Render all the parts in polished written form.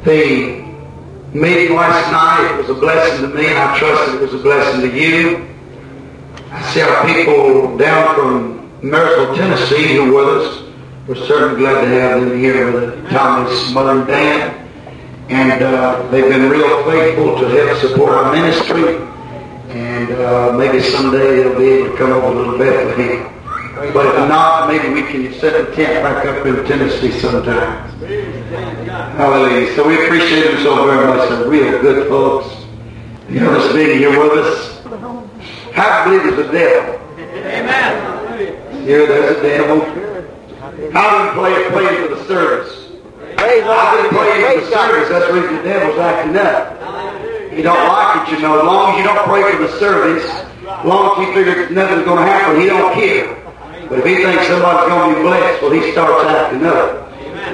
The meeting last night was a blessing to me, and I trust it was a blessing to you. I see our people down from Marysville, Tennessee, who are with us. We're certainly glad to have them here with Tommy's mother and dad. And they've been real faithful to help support our ministry. And maybe someday they'll be able to come over a little bit with him. But if not, maybe we can set the tent back up in Tennessee sometime. Hallelujah. So we appreciate them so very much. They're real good folks. You know, this being here with us. How do you believe there's a devil? Amen. Here there's a devil. How do you play for the service? How do you play for the service? That's the reason the devil's acting up. He don't like it, you know. As long as you don't pray for the service, as long as he figures nothing's going to happen, he don't care. But if he thinks somebody's going to be blessed, well, he starts acting up.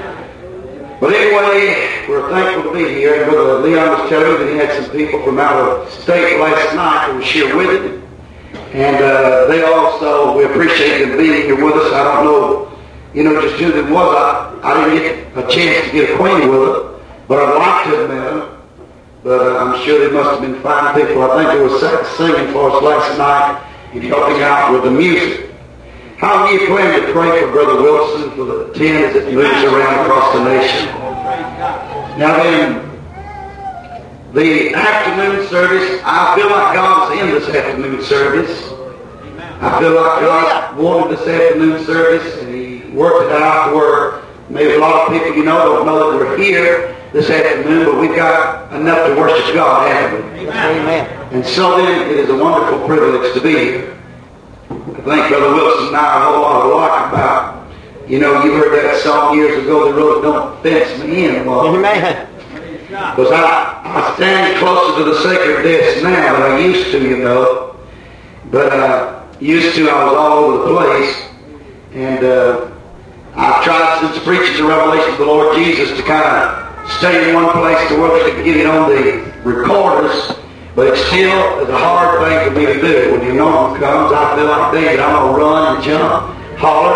But anyway, we're thankful to be here. And Brother Leon was telling me that he had some people from out of state last night who was here with him. And they also, we appreciate them being here with us. I don't know, you know, just who them was. I didn't get a chance to get acquainted with them, but I'd like to have met them. But I'm sure they must have been fine people. I think they were singing for us last night and helping out with the music. How many of you plan to pray for Brother Wilson for the tent as it moves around across the nation? Now then, the afternoon service, I feel like God's in this afternoon service. I feel like God wanted this afternoon service, and He worked it out where maybe a lot of people, you know, don't know that we're here this afternoon, but we've got enough to worship God, haven't we? Amen. And so then, it is a wonderful privilege to be here. I think Brother Wilson and I are a whole lot alike about, you know, you heard that song years ago, "They really don't fence me in." Well, amen. Because I stand closer to the sacred desk now than I used to, you know. But used to, I was all over the place. And I've tried since preaching the revelation of the Lord Jesus to kind of stay in one place to where they could get it on the recorders. But it still is a hard thing for me to do. When the anointing comes, I feel like David. I'm going to run and jump, holler.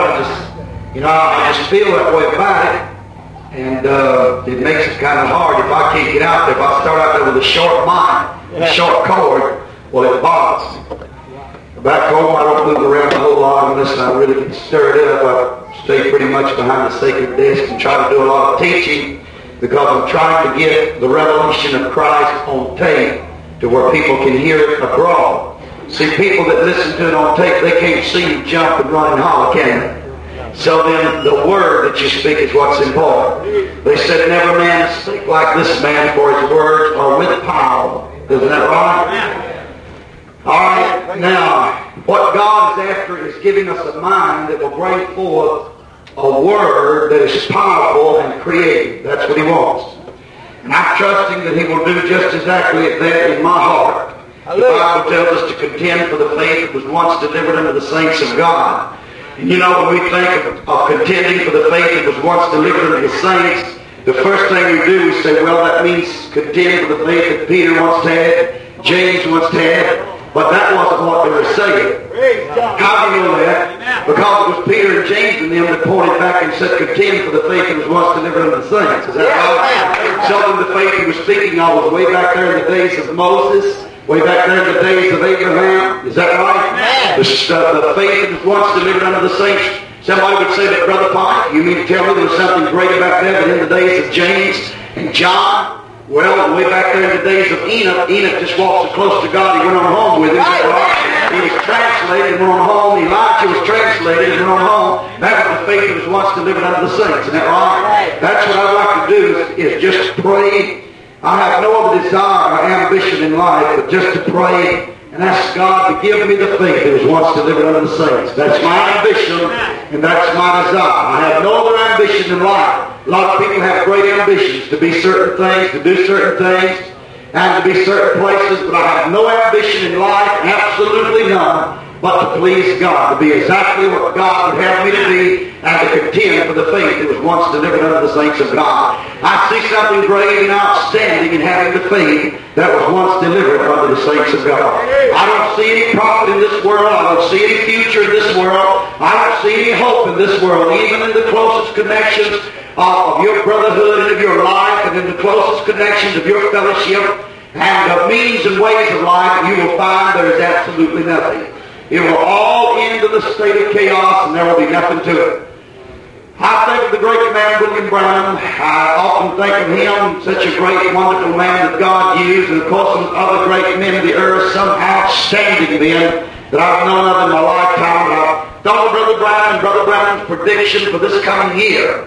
I just feel that way about it. And it makes it kind of hard if I can't get out there. If I start out there with a short mic, a short cord, well, it bothers me. Back home, I don't move around a whole lot unless I really get stirred up. I stay pretty much behind the sacred desk and try to do a lot of teaching because I'm trying to get the revelation of Christ on tape to where people can hear it abroad. See, people that listen to it on tape, they can't see you jump and run and holler, can they? So then the word that you speak is what's important. They said, "Never man speak like this man, for his words are with power." Isn't that right? All right, now, what God is after is giving us a mind that will bring forth a word that is powerful and creative. That's what He wants. And I'm trusting that He will do just exactly that in my heart. The Bible tells us to contend for the faith that was once delivered unto the saints of God. And you know, when we think of contending for the faith that was once delivered unto the saints, the first thing we do is say, well, that means contend for the faith that Peter once had, James once had. But that wasn't what they were saying. How do you know that? Because it was Peter and James and them that pointed back and said, contend for the faith that was once delivered unto the saints. Is that right? So then the faith he was speaking of was way back there in the days of Moses, way back there in the days of Abraham. Is that right? The faith that was once delivered unto the saints. Somebody would say that, Brother Pike, you mean to tell me there was something great back there that in the days of James and John? Well, way back there in the days of Enoch, Enoch just walked so close to God, he went on home with him. He was translated and went on home. Elijah was translated and went on home. That was the faith that was once delivered unto the saints. Isn't that right? That's what I'd like to do is just pray. I have no other desire or ambition in life but just to pray and ask God to give me the faith that was once delivered unto the saints. That's my ambition and that's my desire. I have no other ambition in life. A lot of people have great ambitions to be certain things, to do certain things, and to be certain places, but I have no ambition in life, absolutely none, but to please God, to be exactly what God would have me to be, and to contend for the faith that was once delivered unto the saints of God. I see something great and outstanding in having the faith that was once delivered unto the saints of God. I don't see any profit in this world. I don't see any future in this world. I don't see any hope in this world, even in the closest connections of your brotherhood and of your life and in the closest connections of your fellowship and means and ways of life, you will find there is absolutely nothing. It will all end in the state of chaos, and there will be nothing to it. I think of the great man William Branham. I often think of him, such a great, wonderful man that God used, and of course some other great men of the earth, some outstanding men that I've known of in my lifetime. But I thought of Brother Branham and Brother Branham's prediction for this coming year.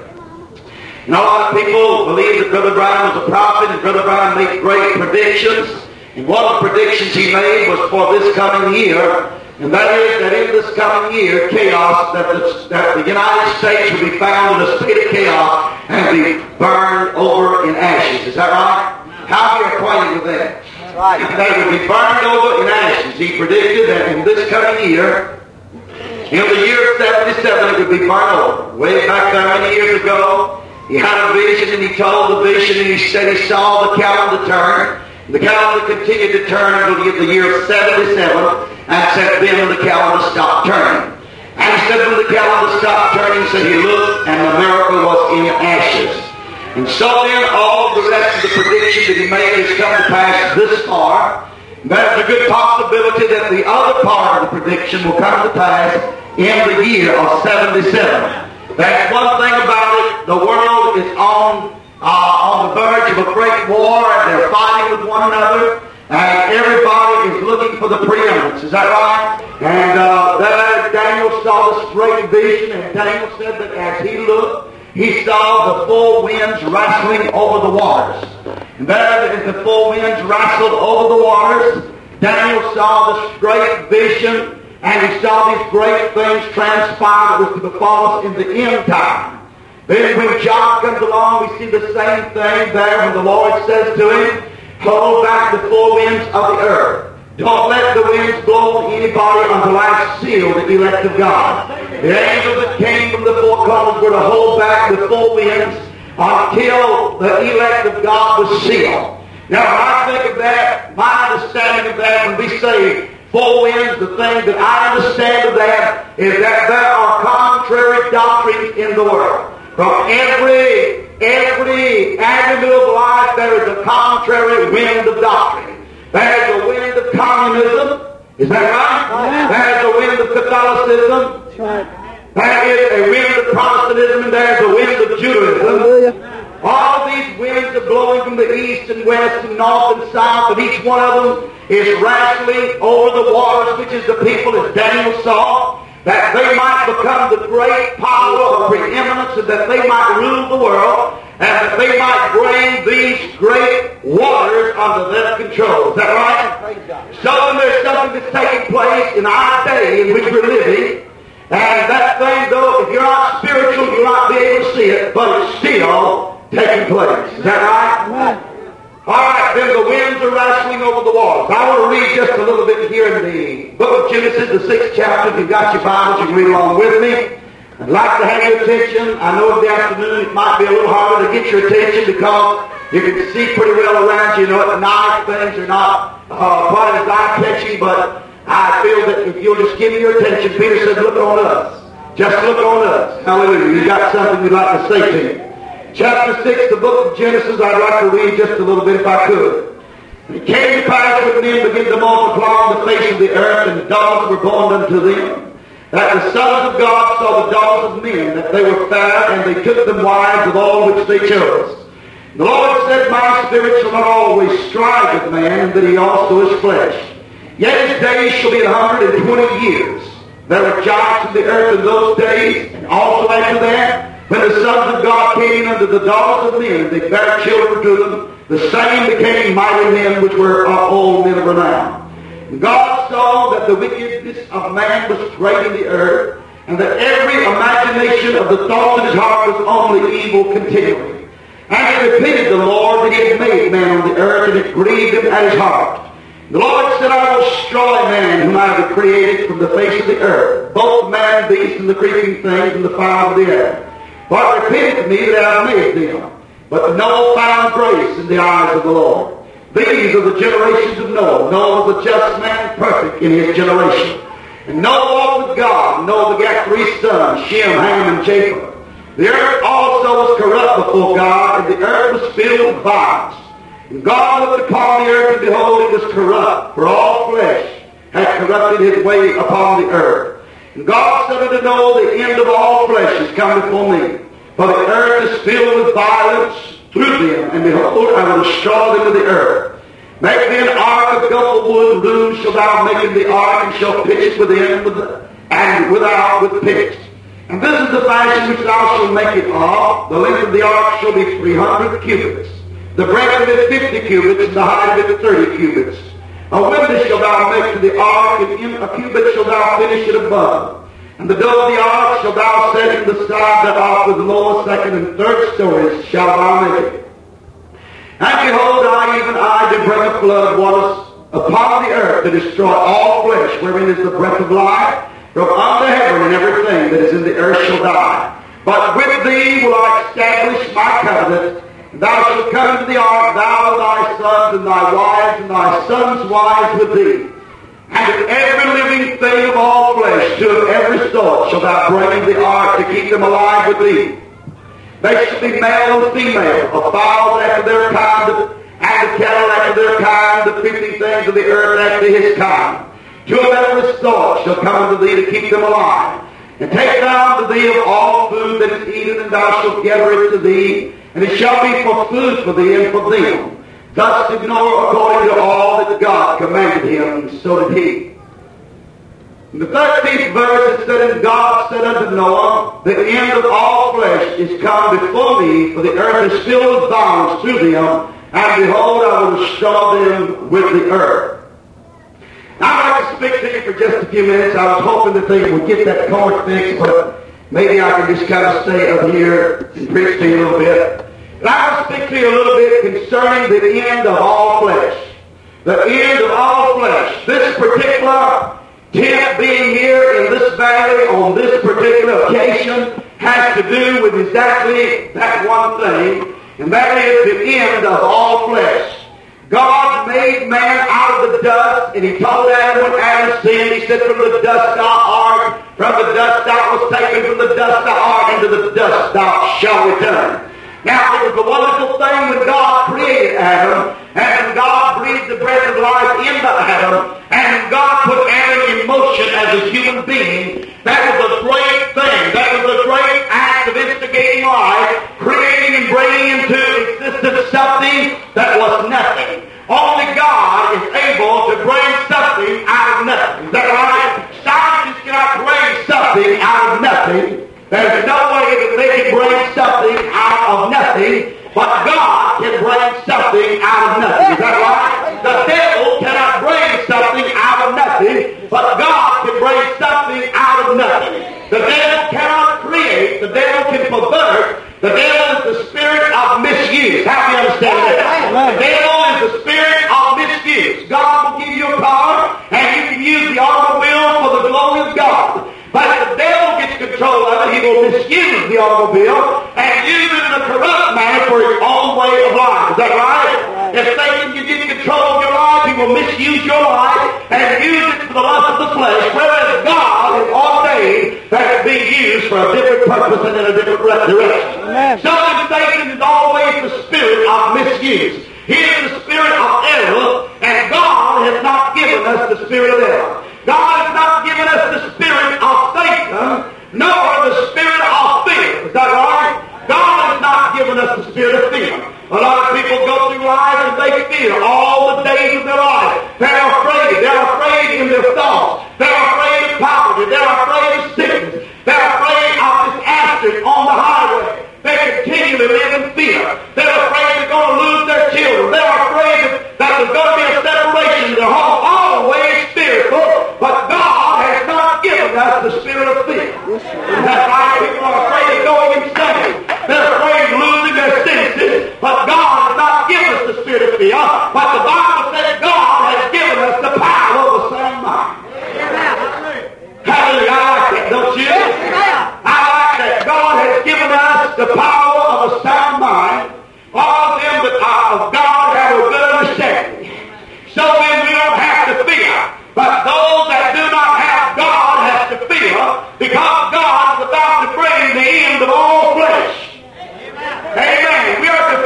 And a lot of people believe that Brother Branham was a prophet, and Brother Branham made great predictions. And one of the predictions he made was for this coming year, and that is that in this coming year, chaos, that the United States will be found in a state of chaos and be burned over in ashes. Is that right? How are you acquainted with that? That's right. They would be burned over in ashes. He predicted that in this coming year, in the year 77, it would be burned over. Way back there many years ago, he had a vision, and he told the vision, and he said he saw the calendar turn. The calendar continued to turn until the year 77, and said then the calendar stopped turning. And he said when the calendar stopped turning, he said he looked, and America was in ashes. And so then all the rest of the prediction that he made has come to pass this far. There's a good possibility that the other part of the prediction will come to pass in the year of 77. That's one thing about it. The world is on the verge of a great war, and they're fighting with one another, and everybody is looking for the preeminence. Is that right? And there Daniel saw this great vision, and Daniel said that as he looked, he saw the full winds wrestling over the waters. And there, as the full winds wrestled over the waters, Daniel saw this great vision, and he saw these great things transpire that was to befall us in the end time. Then when John comes along, we see the same thing there when the Lord says to him, hold back the four winds of the earth. Don't let the winds blow on anybody until I seal the elect of God. The angel that came from the four corners were to hold back the four winds until the elect of God was sealed. Now when I think of that, my understanding of that, when we say four winds, the thing that I understand of that is that there are contrary doctrines in the world. From every avenue of life, there is a contrary wind of doctrine. There's a wind of communism. Is that right? Yeah. There's a wind of Catholicism. That's right. There is a wind of Protestantism, and there's a wind of Judaism. Hallelujah. All these winds are blowing from the east and west and north and south, and each one of them is wrestling over the waters, which is the people, as Daniel saw, that they might become the great power of preeminence, and that they might rule the world, and that they might bring these great waters under their control. Is that right? So there's something that's taking place in our day in which we're living, and that thing, though, if you're not spiritual, you'll not be able to see it, but it's still taking place. Is that right? All right, then the winds are wrestling over the waters. I want to read just a little bit here in the book of Genesis, the 6th chapter. If you've got your Bibles, you can read along with me. I'd like to have your attention. I know in the afternoon it might be a little harder to get your attention because you can see pretty well around you. You know, at night things are not quite as eye-catching, but I feel that if you'll just give me your attention, Peter said, look on us. Just look on us. Hallelujah. You've got something you'd like to say to me. Chapter 6, the book of Genesis, I'd like to read just a little bit if I could. And it came to pass when men began to multiply on the face of the earth, and daughters were born unto them, that the sons of God saw the daughters of men, that they were fair, and they took them wives of all which they chose. And the Lord said, my spirit shall not always strive with man, and that he also is flesh. Yet his days shall be 120 years. There were giants in the earth in those days, and also after that, when the sons of God came unto the daughters of men, they bare children to them. The same became mighty men, which were old men of renown. And God saw that the wickedness of man was great in the earth, and that every imagination of the thoughts of his heart was only evil continually. And it repented the Lord that he had made man on the earth, and it grieved him at his heart. The Lord said, I will destroy man whom I have created from the face of the earth, both man, beast, and the creeping things, and the fowl of the air. For it repented me that I have made them. But Noah found grace in the eyes of the Lord. These are the generations of Noah. Noah was a just man, perfect in his generation. And Noah walked with God. And Noah begat 3 sons, Shem, Ham, and Japheth. The earth also was corrupt before God, and the earth was filled with violence. And God looked upon the earth, and behold, it was corrupt, for all flesh had corrupted his way upon the earth. And God said unto Noah, the end of all flesh is come before me, for the earth is filled with violence through them, and behold, I will destroy them with the earth. Make thee an ark of gopher wood, loom shalt thou make in the ark, and shalt pitch it within and without with picks. And this is the fashion which thou shalt make it of. The length of the ark shall be 300 cubits. The breadth of it 50 cubits, and the height of it 30 cubits. A window shalt thou make to the ark, and in a cubit shalt thou finish it above. And the door of the ark shalt thou set in the side thereof, with the lower, second, and third stories shalt thou make it. And behold, even I did bring a flood of waters upon the earth to destroy all flesh, wherein is the breath of life. From under heaven, and everything that is in the earth shall die. But with thee will I establish my covenant. Thou shalt come into the ark, thou and thy sons and thy wives and thy sons' wives with thee. And every living thing of all flesh, to of every sort, shalt thou bring into the ark to keep them alive with thee. They shall be male and female, of fowls after their kind, and of cattle after their kind, the creeping things of the earth after his kind. Two of every sort shall come unto thee to keep them alive. And take thou unto thee of all food that is eaten, and thou shalt gather it to thee, and it shall be for food for thee and for them. Thus did Noah according to all that God commanded him, and so did he. In the 13th verse it said, and God said unto Noah, the end of all flesh is come before me, for the earth is filled with violence through them, and behold, I will destroy them with the earth. Now I'd like to speak to you for just a few minutes. I was hoping that they would get that chord fixed, but maybe I can just kind of stay up here and preach to you a little bit. And I want to speak to you a little bit concerning the end of all flesh. The end of all flesh. This particular tent being here in this valley on this particular occasion has to do with exactly that one thing, and that is the end of all flesh. God made man out of the dust, and he told Adam when Adam sinned, he said, from the dust thou art, from the dust thou was taken, from the dust thou art, into the dust thou shalt return. Now, it was a wonderful thing when God created Adam, and God breathed the breath of life into Adam, and God put Adam in motion as a human being. That was a great thing. That was a great act of instigating life, creating and bringing into existence something that was nothing. Only God is able to bring something out of nothing. Is that right? Scientists cannot bring something out of nothing. There's no way that they can bring something out of nothing, but God can bring something out of nothing. Is that right? The devil cannot bring something out of nothing, but God can bring something out of nothing. The devil cannot create. The devil can pervert. The devil is the spirit of misuse. How do you understand that? The devil is the spirit of misuse. God will give you a car, and you can use the automobile for the glory of God. But if the devil gets control of it, he will misuse the automobile and use it in a corrupt manner for his own way of life. Is that right? If Satan can get control of your life, he will misuse your life and use it for the lust of the flesh, whereas God has ordained that it be used for a different purpose and in a different direction. Amen. So Satan is always the spirit of misuse. He is the spirit of error, and God has not given us the spirit of error. God has not given us the spirit of Satan, nor the spirit of fear. Is that right? God has not given us the spirit of fear. A lot of people go through life and they fear all the days of their life. They're afraid. They're afraid in their thoughts. They're afraid of poverty. They're afraid of sickness. They're afraid of disaster on the highway. They continually live in fear. They're afraid they're going to lose their children. They're afraid that there's going to be a separation in their home. Always spiritual, but God has not given us the spirit of fear. That's why people are afraid of going insane. They're afraid of losing their senses, but God has not given us the spirit of fear. But the Bible says God has given us the power of a sound mind. Hallelujah. I like that, don't you? I like that. God has given us the power of a sound mind. All of them that are of God have a good understanding. So then we don't have to fear. But those that do not have God have to fear, because God is about to bring the end of all flesh. Amen. We are to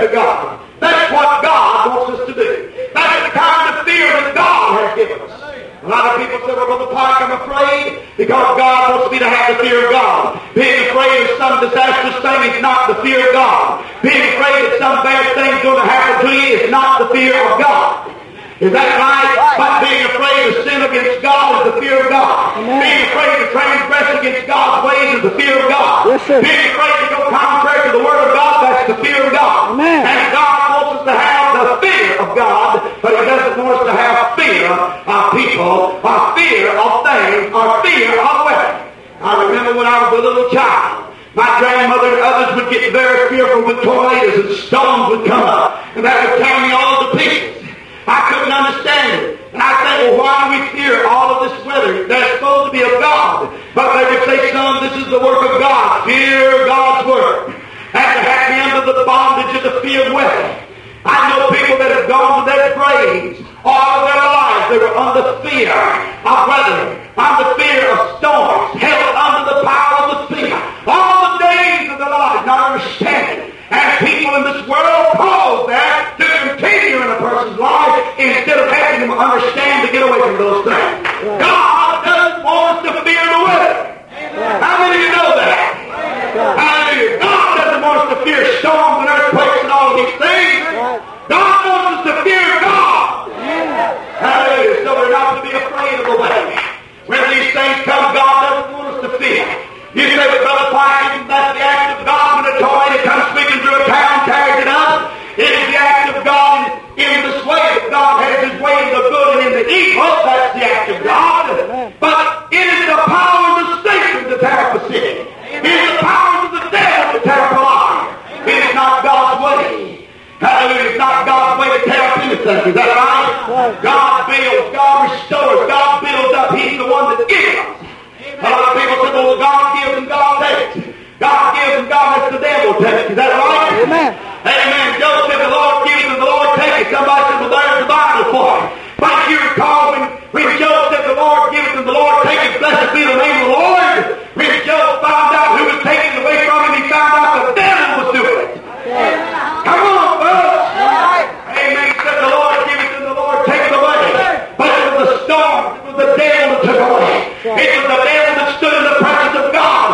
to God. That's what God wants us to do. That's the kind of fear that God has given us. A lot of people say, well, Brother Pike, I'm afraid because God wants me to have the fear of God. Being afraid of some disastrous thing is not the fear of God. Being afraid that some bad thing's going to happen to you is not the fear of God. Is that right? But being afraid to sin against God is the fear of God. Amen. Being afraid to transgress against God's ways is the fear of God. Yes, sir. Being afraid to go contrary to the Word of God, that's the fear of God. Amen. And God wants us to have the fear of God, but He doesn't want us to have fear of people, or fear of things, or fear of weapons. I remember when I was a little child, my grandmother and others would get very fearful when tornadoes and storms would come up, and that would tear me all to pieces. I couldn't understand it. And I said, well, why do we fear all of this weather? That's supposed to be of God. But they would say, son, this is the work of God. Fear God's work. And to have me under the bondage of the fear of weather. I know people that have gone to their graves all of their lives. They were under fear of weather, under fear of storms, held under the power of the fear. All the days of their life, not understanding. And people in this world cause that to continue in a person's life instead of having them understand to get away from those things. Right. God doesn't want us to fear the weather. Right. How many of you know that? Right. Hallelujah. God doesn't want us to fear storms and earthquakes and all of these things. Right. God wants us to fear God. Yeah. Hallelujah. So we're not to be afraid of the weather. When these things come, God doesn't want us to fear. You say, but Brother Pike, isn't that the act of God when a tornado comes sweeping through a town, carries it up? It is the act of God in this way that God has His way in the good and in the evil. That's the act of God. But it is the powers of Satan to tear up a city. It is the powers of the devil to tear up a life. It is not God's way. Hallelujah. It's not God's way to tear up anything. Is that right? God builds, God restores, God builds up. He's the one that gives us. A lot of people say, well, God gives and God takes. God gives and God lets the devil take. Is that right? Amen. Amen. Job said, the Lord gives and the Lord takes. Somebody said, well, there's the Bible for it. But you recall when Job said, the Lord gives and the Lord takes, blessed be the name of the Lord. When Job found out who was taking it away from him, he found out the devil was doing it. Yeah. Come on, folks. Yeah. Amen. He said, the Lord gives and the Lord takes away. But it was the storm. It was the devil that took away. Yeah. It was the devil that stood in the presence of God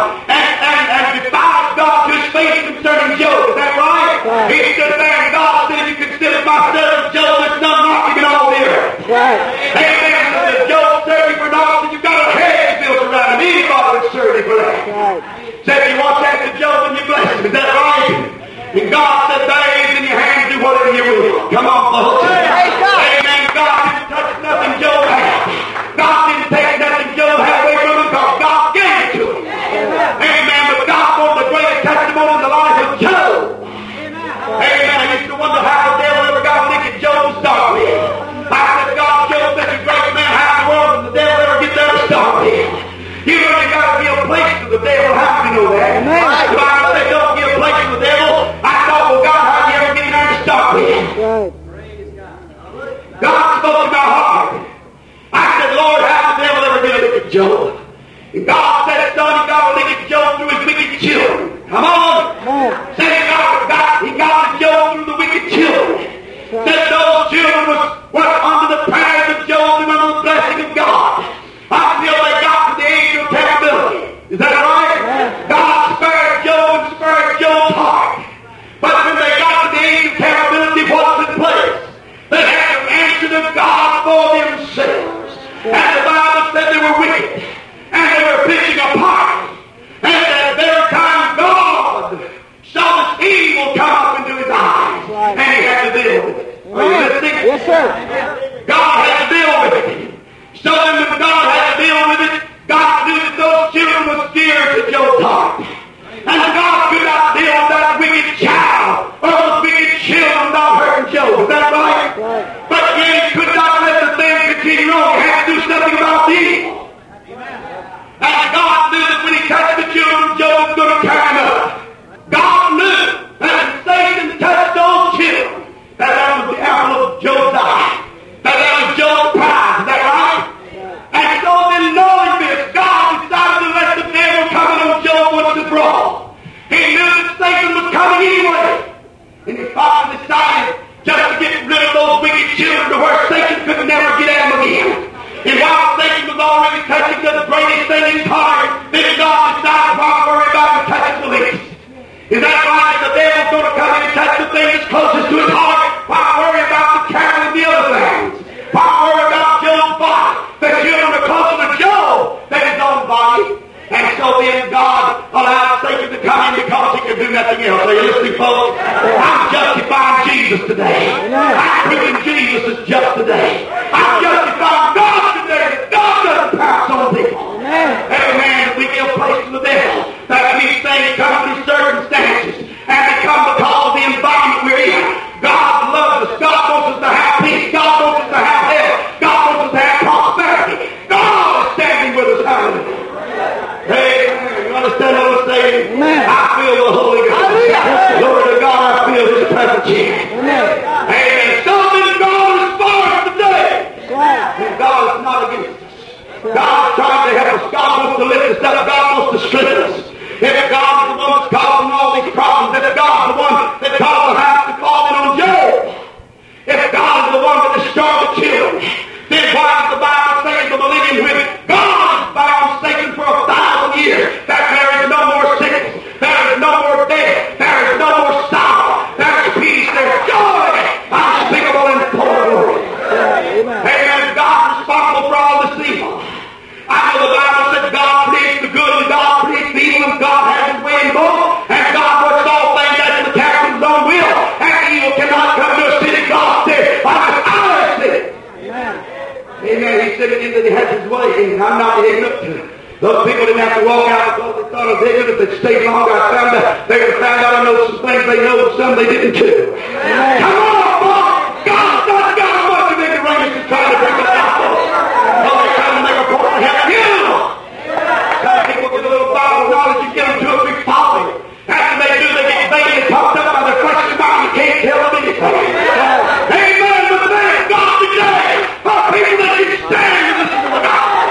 and defied God to His face concerning Job. Is that right? He stood there and God said, if you consider my servant Job, there's none like him in all the earth. Right. Amen. So Job served you for naught, and you've got a hedge built around him. Anybody would serve you for that. Right. Said you watch after Job and you bless him. Is that right? And God said, there he is in your hands, do whatever you will. Come on, folks. Amen. God didn't touch nothing Job had. God didn't take nothing Job had away from him because God gave it to him. Amen. But God wanted the greatest testimony in the life of Job. Amen. I used to wonder how the devil ever got licked at Job's start with. I said, God, Job such a great man, how in the world did the devil ever get there to start with? You know you got to be a place to the devil. How do you know that? The Bible said, don't give a place to the devil. I thought, well, God, how do you ever get there to start with? God spoke to my heart. I said, Lord, how did the devil ever get a lick at Job? And God said, son, he got a lick at Job through his wicked children. Come on. Said he got a Job through the wicked children. Said those children were under the prayers of Job and under the blessing of God until they got to the age of capability. Is that right? God spared Job and spared Job's heart. But when they got to the age of capability, what took place? They had to answer to God for themselves. And the Bible said they were wicked. And they were pitching a party. And at that very time, God saw this evil come up into his eyes. And he had to deal with it. Are you listening? Yes, sir. God had to deal with it. So then when God had to deal with it, God knew that those children were scared to Job's heart. And God could not deal with that wicked child or those wicked children without hurting Job. Is that right? But yet he could not let the thing continue on. He had to do something about the evil. think the greatest thing in time that God decided why worry about and touch the least? Is that right? The devil's going to come in and touch the thing that's closest to his heart. Why worry about the cattle and the other things? Why worry about Job's body? The children are closer to Job than his own body. And so then God allowed Satan to come in because he could do nothing else. Are you listening, folks? I'm justifying Jesus today. I'm proving Jesus is just today. I'm justifying God today. God doesn't pounce on people. Amen. We give place to the devil. That these things come through circumstances. And they come because of the environment we're in. God loves us. God wants us to have peace. God wants us to have health. God wants us to have prosperity. God is standing with us. Hallelujah. Amen. You understand what I'm saying? Amen. I feel the Holy Ghost. Glory to God, I feel His presence here. Amen. Something God is for us today. And God is not against us. God is trying to help us. God wants to lift us up. God wants to strengthen us. If God is the one that's causing all these problems, if God is the one that caused the house to fall in on Job, if God is the one that destroyed the children, then why does the Bible say in the millennium when God is bound Satan for 1,000 years, that there is no more sickness, there is no more death, there is no more sorrow, there is peace, there is joy, unspeakable and full of glory. Amen. God is responsible for all this evil. I know the Bible said God creates the good and God creates the evil and God has His way in both, and God works all things after the captain's own will, and evil cannot come to a city God said, I'm an our city. Amen. He said it that He has His way, and I'm not ignorant. Those people didn't have to walk out because they thought I was ignorant. If they'd stayed longer, I found out they would have found out I know some things they know, but some they didn't too. Come on, boy! God's not got a bunch of ignoramus to try to bring the gospel. Oh, they're trying to make a point to help you. Some people get a little Bible knowledge and get them to a big topic. After they do, they get vaguely pumped up by their fleshly mind. You can't tell them anything. Amen. But the man of God today, for people that can stand and listen to the gospel.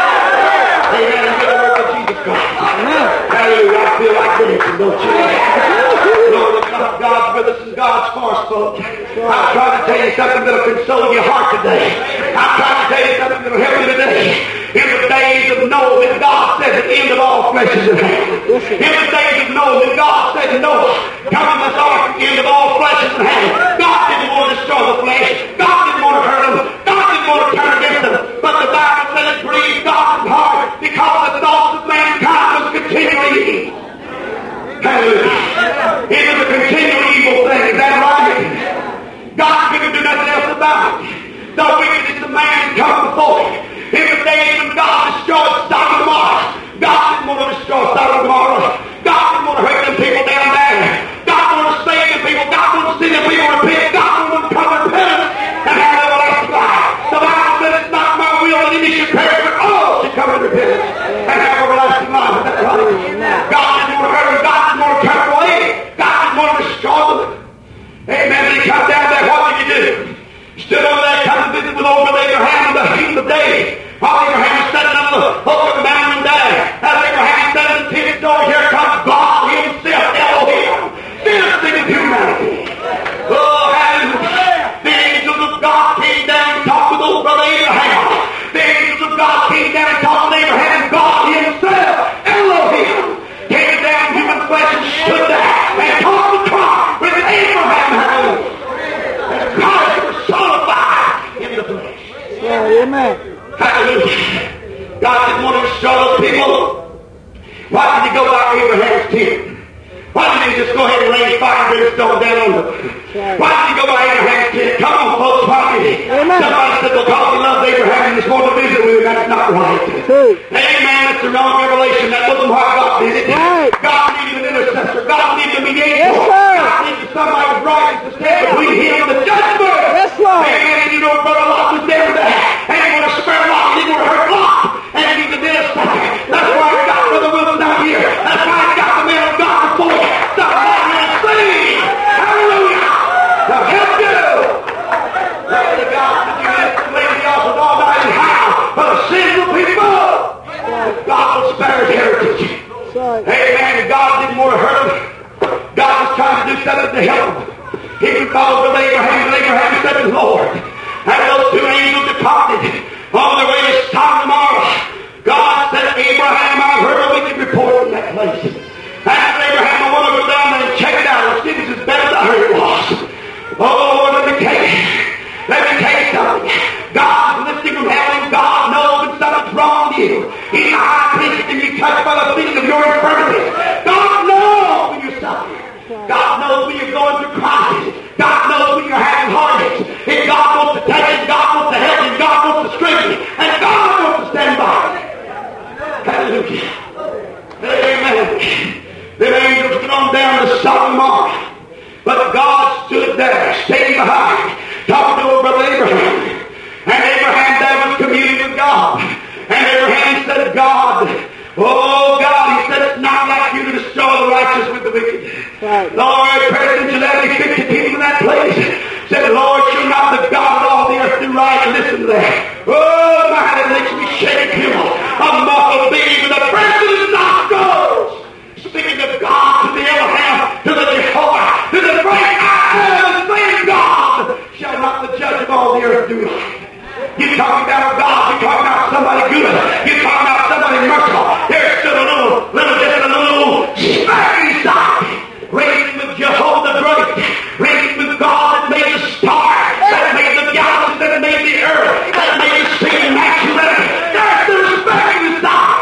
Amen. And get the word of Jesus Christ. Hallelujah. I feel like dancing, don't you? Lord of God, God's with us and God's for us, folks. I'm trying to tell you something that'll console your heart today. I'm trying to tell you something that'll help you today. In the days of Noah, when God said the end of all flesh is at hand. In the days of Noah, when God said to Noah, come in this ark, the end of all flesh is at hand. God didn't want to destroy the flesh. God didn't want to hurt them. God didn't want to turn against them. But the Bible said it grieved God's heart because the thoughts of mankind was continually evil. Hallelujah. It was a continual evil thing. Is that right? God couldn't do nothing else about it. The wickedness of man come before Him. In the days when God destroyed Sodom and Gomorrah, God didn't want to destroy Sodom and Gomorrah. God didn't want to hurt them people down there. God wanted to save them people. God wanted to see them people repent. God wanted to come and repent and have everlasting life. The Bible says it's not my will that any should perish, but all should come and repent and have everlasting life. Is that right? God didn't want to hurt them. God didn't want to turn them away. God didn't want to destroy them. Amen. When He come down there, what did He do? Stood over there, come to visit with old Abraham in the heat of the day. While Abraham was standing on the open mountain there, as Abraham stood in the tent door, here comes God Himself, Elohim, visiting with humanity. Oh, hallelujah. The angels of God came down and talked with old brother Abraham. The angels of God came down and talked with Abraham. God Himself, Elohim, came down in human flesh and stood there and talked with God with Abraham. Hallelujah. God was personified in the flesh. Yeah, amen. Hallelujah. God didn't want to destroy those people. Why did He go by Abraham's tent? Why didn't He just go ahead and rain fire and brimstone down on them? Why did He go by Abraham's tent? Come on, folks, why did He? Somebody said, because He loved Abraham and just wanted to visit with him. That's not right. Amen. That's the wrong revelation. That wasn't why God did it. God needed an intercessor. God needed a mediator. God needed somebody with righteous to stand between Him and the judgment. Amen. And you know, Brother Lot was there with that. And He would have spared Lot. He would have hurt Lot. And He was there. That's why He got Brother Wilson out here. That's why He got the man of God before. Stop letting Him sing. Hallelujah. Now help you. Glory to God. That you lift the lady off of all night and how for the sins of people. God will spare His heritage. Amen. God didn't want to hurt them. God was trying to do something to help them. He could call with Abraham, and Abraham said to the Lord. And those two angels that Oh, let me tell you something. God's listening from heaven. God knows when something's wrong with you. He's a high priest and you're touched by the feeling of your infirmity. God knows when you're suffering. God knows when you're going through crisis. God knows when you're having heartaches. And God wants to touch you. God wants to help you. God wants to strengthen you. And God wants to stand by. Hallelujah. Amen. The angels went on down to Sodom and Gomorrah. But God stood there, staying behind, talking to our brother Abraham. And Abraham there was communing with God. And Abraham said, God, oh God, he said, it's not like you to destroy the righteous with the wicked. Right. Lord, President, you let me 50 people in that place. Said, Lord, you're not the God of all the earth to right. Listen to that. Oh, my, that makes me shake him. A muffled being with the president's nostrils. Speaking of God to the Abraham, to the Jehovah, to the great I am, saying God shall not the judge of all the earth do right. You're talking about a God. You're talking about somebody good. You're talking about somebody merciful. There's still a little smack inside. Raising with Jehovah the Great. Raising with God that made the stars, that made the galaxies, that made the earth, that made the sea and naturality. There's still a smack inside.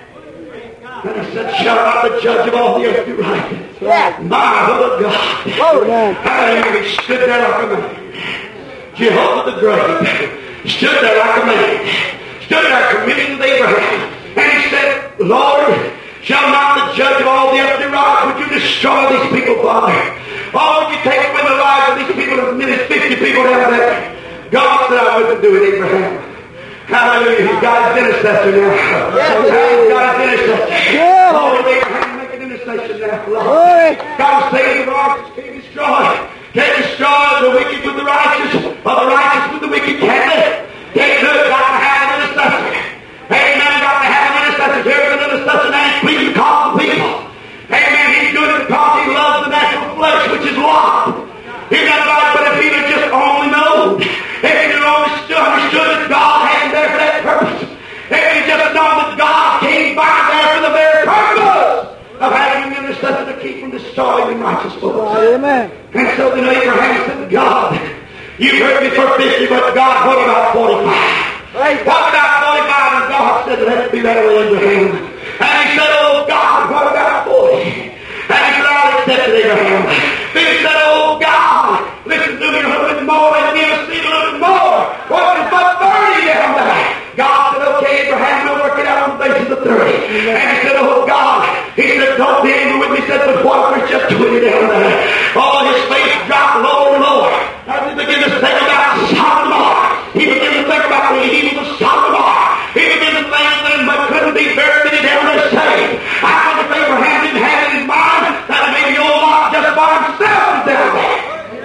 And he said, shall not the judge of all the earth do right? My Lord God. Hallelujah. He stood there like a man. Jehovah the Great. Stood there like a man. Stood there committing with Abraham. And he said, Lord, shall not the judge of all the earth do right? Would you destroy these people, Father? Or would you take away the lives of these people as many as 50 people down there? God said, I wouldn't do it, Abraham. Hallelujah. He's got his intercessor now. He's got his intercessor. Lord, Abraham, make an intercession now, Lord. God saved the righteous, can't destroy. Can't destroy the wicked with the righteous, or the righteous with the wicked. Can't they? Can't do it. Got to have an intercessor. Amen. Got to have an intercessor. Here's an intercessor now. He's pleading the cause of people. Amen. He's doing it because he loves the natural flesh, which is what? Isn't that right? But if he'd have just only known, if he'd have understood that God had him there for that purpose, if he'd just known that God came by there for the very purpose of having an intercessor to keep from destroying righteous folks. Amen. And so then Abraham said, God, you've heard me for 50, but God, what about 45? What about 45? And God said, let it be that way, Abraham. And he said, oh God, what about 40? And he said, I'll accept it, Abraham. Then he said, oh God, listen to me a little bit more and give us a little bit more. What is but 30 down there? God said, okay, Abraham, we'll work it out on the basis of 30. And he said, oh God, he said, don't be angry with me. He said, but what if it's just 20 down there? Oh, his face dropped lower and lower. As he began to think about Sodom and Gomorrah, he began to think about the evil of Sodom and Gomorrah. He began to think that there couldn't be very many down there saved. I wonder if Abraham didn't have it in his mind that maybe old Lot just by himself was down there.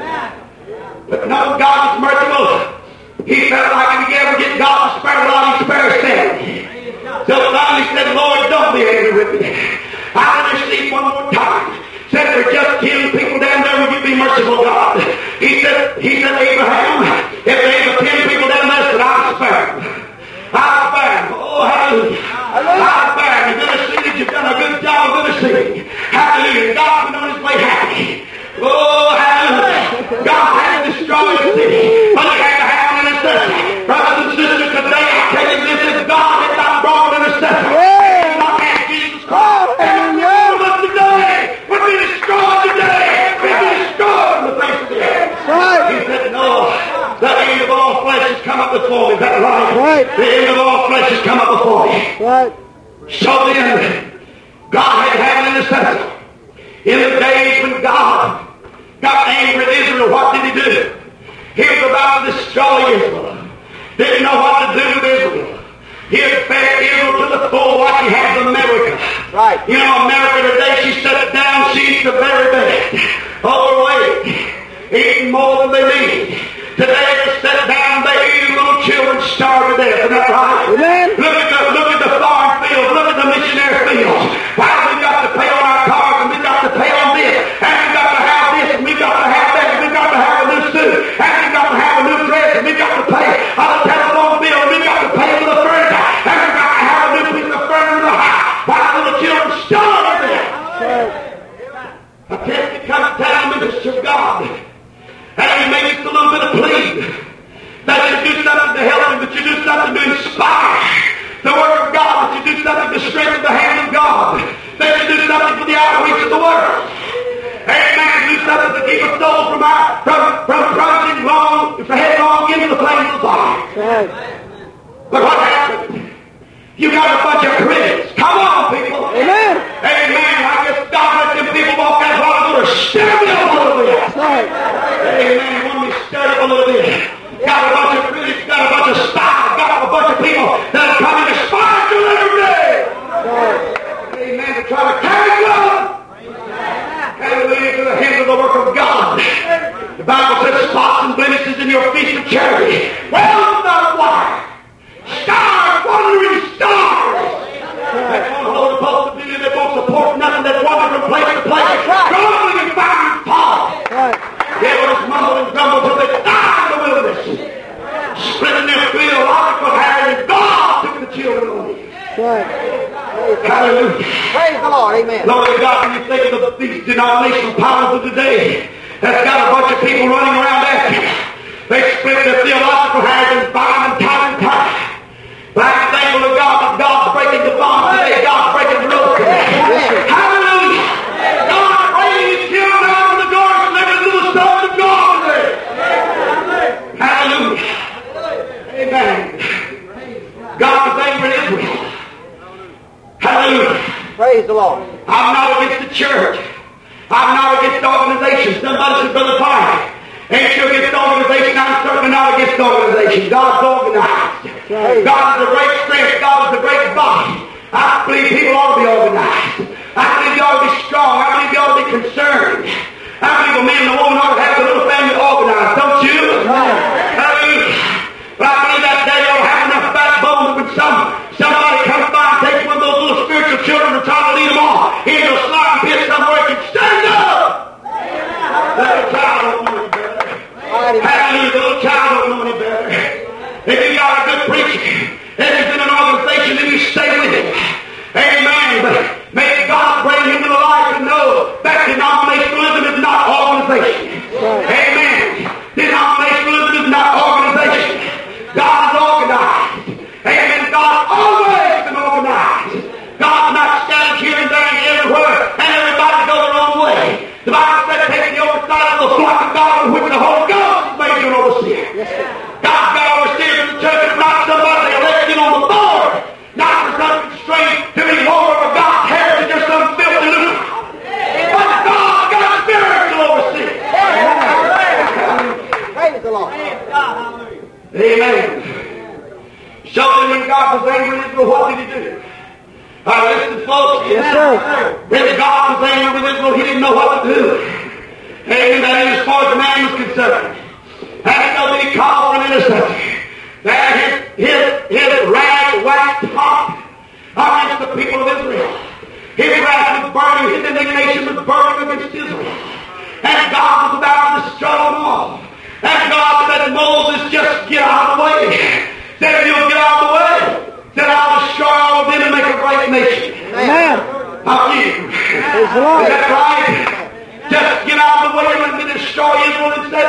But no, God was merciful. He felt like if he ever get God to spare Lot, he'd spare Satan. So finally he said, Lord, don't be angry with me. I'll intercede one more time. Said, we're just killing people down there. Would you be merciful, God? He said, Abraham, if they have 10 people down there, said, I'll spare them. I'll spare them. Oh, hallelujah. I'll spare them. You're going to see that you've done a good job of interceding. Hallelujah. God went on his way happy. Oh, hallelujah. God had to destroy the city, but he had to have an intercessor. Brothers and sisters, today I tell you this, if God had not brought an intercessor, he not asked Jesus Christ, every one of us today would be destroyed today. We'd be destroyed from the face of the earth. He said, no, the end of all flesh has come up before me. Is that right? The end of all flesh has come up before me. So then, God had to have an intercessor. In the days when God got angry at Israel, what did he do? He was about to destroy Israel. Didn't know what to do with Israel. He had fed Israel to the full like he has America. Right. You know, America today, she sat down, she eats the very best. Overweight. Eating more than they need. Today they sit down, they eat, little children starve to death. Isn't that right? Amen. Look at the farm fields. Look at the missionary fields. Why we got to pay on our cars and we got to pay on this and we got to have this and we got to have that and we got to have a new suit and we got to have a new dress and we got to pay on the telephone bill and we got to pay for the furniture and we got to have a new piece of furniture in the house. Why little children starve to death? I can't become a minister of God. And But what happened? You got a bunch of critics. Come on, people. Amen. Amen. I guess God let them people walk out while I'm going to stir me up a little bit. That's right. Amen. You want me stirred up a little bit. Got a bunch of critics, got a bunch of spies, got a bunch of people that'll come in and spy you every day. Right. Amen. To try to carry God. Hallelujah, to the hands of the work of God. The Bible says spots and blemishes in your feast of charity. Well, not why. Stars, wandering stars. That won't hold a possibility, that won't support nothing, that wander from place to place. Grumbling and finding fault. Right. They will just mumble and grumble till they die in the wilderness. Splitting their theological hair, and God took the children away. Right. Hallelujah. Praise the Lord. Amen. Lord God, when you think of these denominational powers of today, that's got a bunch of people running around after you. They split their theological hairs and bind and tie and tie. But I'm thankful to God that God's breaking the bond today. God's breaking the rules today. Hallelujah. God's bringing His children out of the doors and living through the sons of God today. Hallelujah. Amen. God was angry at Israel. Hallelujah. Praise the Lord. I'm not against the church. I'm not against the organization. Somebody said, Brother Park, ain't you against the organization? I'm certainly not against the organization. God's organized. God is a great strength. God is a great body. I believe people ought to be organized. I believe you ought to be strong. I believe you ought to be concerned. I believe a man and a woman ought to have a little family organized. Don't you? Hallelujah. But I believe that day ought to have enough backbone that when somebody comes by and takes one of those little spiritual children and try to lead them on into a slime pit somewhere, it can stand up. Little child don't know any better. Hallelujah. Little child don't know any better. If you got a good preacher, if he's in an organization, then you stay with him. Amen. But may God bring him to the light to know that denominationalism is not organization. Amen. Denominationalism is not organization. God is organized. Amen. God's always been organized. God's not scattered here and there and everywhere, and everybody go their own way. The Bible said, take the oversight of the flock of God with which the Holy Ghost is made you an overseer. God's got overseers in the church, and not somebody elected on the board, not for some constraint to be Lord of God's heritage or some filthy loot. But God's got a spiritual overseer. Praise the Lord. Amen. So when God was angry with Israel, what did He do? Listen, folks. Yes, sir. When God was angry with Israel, He didn't know what to do. Amen. As far as the man was concerned. And so He called for an intercessor. That his wrath waxed hot against the people of Israel. His wrath was burning, his indignation was burning against Israel. And God was about to destroy them all. And God said, Moses, just get out of the way. Said, if you'll get out of the way, then I'll destroy all of them and make a great nation. Amen. How you? Praise the Lord. Is that right? Just get out of the way and let me destroy Israel and said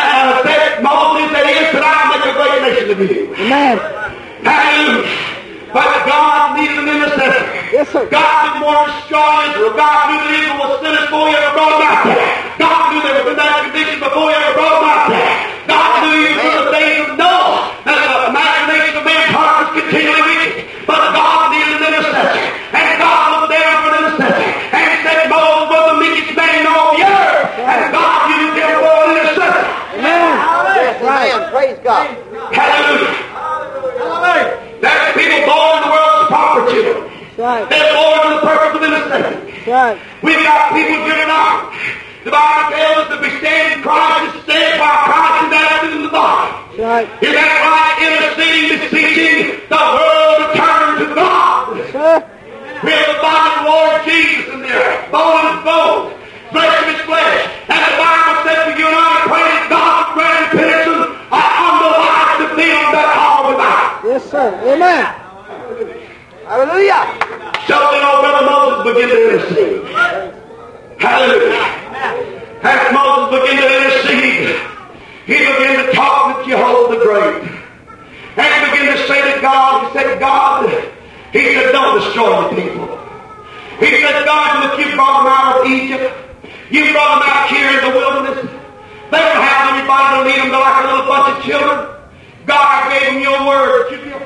Moses said, yes, but I'll make a great nation of you. Amen. Hallelujah. But God needed an intercessor. Yes, sir. God didn't want to destroy Israel. God knew that Israel was sinners before He ever brought them out there. God knew they were in that condition before He ever brought them out there. God knew even from the days of Noah that the imagination of man's heart was continually wicked. But God needed an intercessor. And God looked down for an intercessor. And He said, Moses was the meekest man in all the earth. And God used him for an intercessor. Amen. Yes, amen. Praise God. Hallelujah. Hallelujah. There's people born in the world as proper children. Right. They're born for the purpose of intercession. Right. We've got people given out. The Bible tells us that we stand in Christ and stand by Christ and that is in the body. Right. Is that right? Interceding, beseeching the world to turn to God. Sir. We have the body of the Lord Jesus in there, bone and bone, flesh of His flesh. And the Bible says to you and I, pray that God would grant repentance on the life to them that are without. Yes, sir. Amen. Hallelujah. So then old Brother Moses began to intercede. Hallelujah. As Moses began to intercede, he began to talk with Jehovah the Great. And he began to say to God, he said, God, he said, don't destroy the people. He said, God, look, you brought them out of Egypt. You brought them out here in the wilderness. They don't have anybody to lead them. They're like a little bunch of children. God, I gave them your word that you'd be a father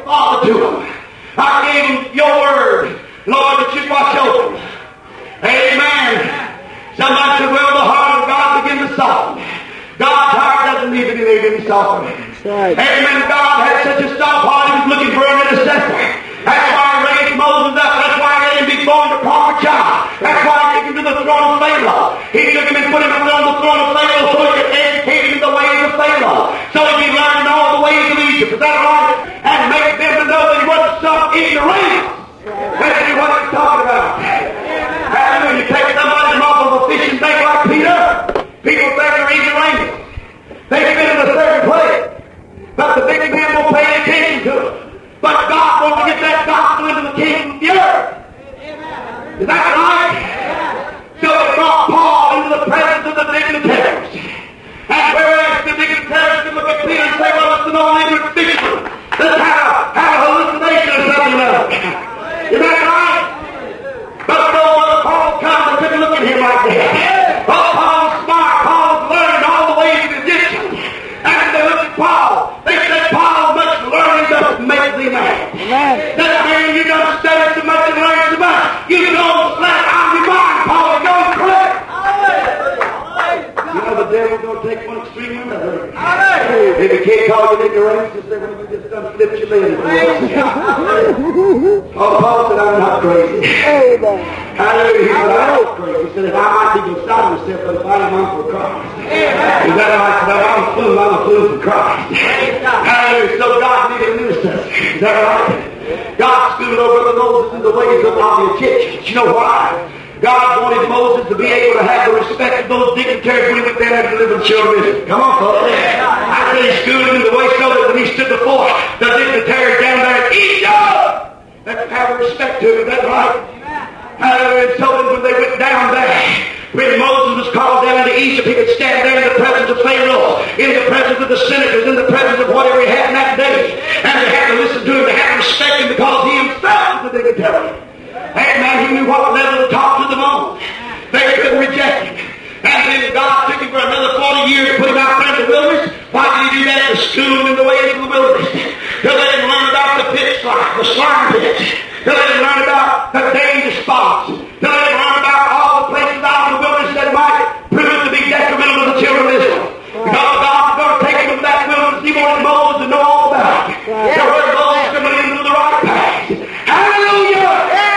to them. I gave them your word, Lord, that you'd watch over them. Amen. Somebody said, well, the heart of God begins to soften. God's heart doesn't need to be made any softer. Right. Amen. God had such a soft heart, he was looking for an intercessor. That's why he raised Moses up. That's why he let him be born to proper child. That's why he took him to the throne of Pharaoh. He took him and put him on the throne of Pharaoh so he could educate him in the ways of Pharaoh. So he could learn all the ways of Egypt. Is that right? And make them to know that he wasn't some ignorant. That's what he's talking about. Hallelujah. You take somebody off of a fishing bank like Peter, people think they're ignorant. They've been in a certain place. But the big men won't pay attention to it. But God wants to get that gospel into the kingdom of the earth. Is that right? So they brought Paul into the presence of the dignitaries. And whereas the dignitaries could look at Peter and say, well, it's an old ignorant fisherman that had a hallucination or something else. Is that right? But no, when Paul comes, they couldn't look at him like that. Oh, Paul's smart. Paul's learned all the ways of the Egyptians. And they looked at Paul. They said, Paul, much learning doesn't make thee man. That man, you don't study so much and learn so much. You don't slack on your mind, Paul. You're going correct. You know, the devil's going to take one extreme or another. If he can't call you ignorant, just say, well, you just done flipped your lid. Oh, Paul said, I'm not crazy. Hallelujah. He said, I'm not crazy. He said, if I might be beside myself, but if I am, I'm for Christ. Is that right? He said, I'm a fool for Christ. Hallelujah. So God needed an intercessor. Is that right? God schooled over Moses in the ways of the Egyptians. You know why? God wanted Moses to be able to have the respect of those dignitaries when he went down and delivered the children of Israel. Come on, folks. I said he schooled him in the way so that when he stood before the dignitaries down there in Egypt, they could have a respect to him. Is that right? And so that when they went down there, when Moses was called down into Egypt, he could stand there in the presence of Pharaoh, in the presence of the senators, in the presence of whatever he had in that day. And they had to listen to him, they had to respect him because he himself was the dignitary. Amen. He knew what level to talk to them on. They couldn't reject him. And then God took him for another 40 years to put him out there in the wilderness. Why did he do that? To school him in the ways of the wilderness. To let him learn about the pit slime, the slime pit. To let him learn about the danger spots. To let him learn about all the places out in the wilderness that might prove to be detrimental to the children of Israel. Because God was going to take him to that wilderness. He wanted Moses to know all about it. To where Moses could lead him to the right path. Hallelujah!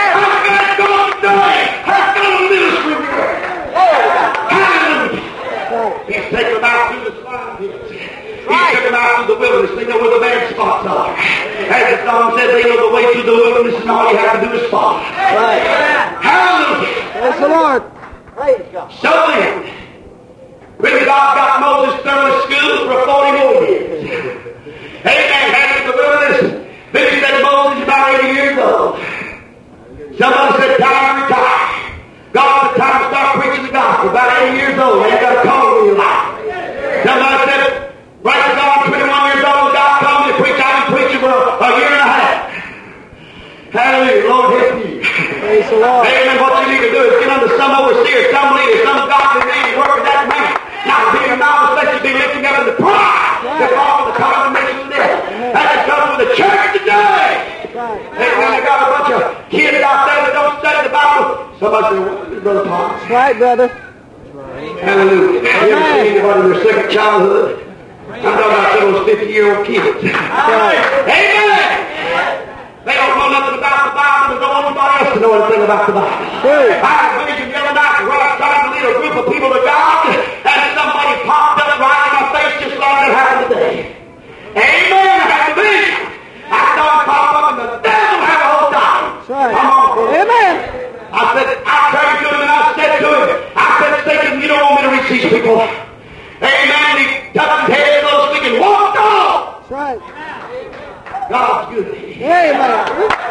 He's taken them out through the slime pits. He's taken them out through the wilderness. They know where the bad spots are. As the song said, they know the way through the wilderness, and all you have to do is follow. Right. Hallelujah. Praise the Lord. Praise God. So then, when God got Moses thoroughly schooled for 40 more years, amen, had in the wilderness, then he said Moses is about 80 years old. Somebody said, time to retire. God, it's time to start preaching the gospel. About 80 years old, you got a call in your life. Somebody said, right to God, 21 years old, God called me to preach. I've been preaching for a year and a half. Hallelujah, Lord help you. Praise the Lord. Amen. What you need to do is get under some overseer, some leader, some godly man, and work with that man. Not being a novice, let you be lifting up in the pride to fall with the condemnation of death. That's the trouble with the church today. Amen. They got a bunch of kids out there that don't study the Bible. Somebody say, what is it, Brother Paul? That's right, brother. Hallelujah. You ever seen anybody in their second childhood? I'm talking about those 50-year-old kids. Amen. They don't know nothing about the Bible and don't want nobody else to know anything about the Bible. I was vision the other night where I was trying to lead a group of people to God, and somebody popped up right in my face just like that happened today. Amen. I had the vision. I saw him pop up and the devil had a whole time. Right. Amen. I said, I turned to him and I said to him, I said, Satan, you don't want me to reach these people. Amen. He tucked his head close and walked off. That's right. God's good. Amen.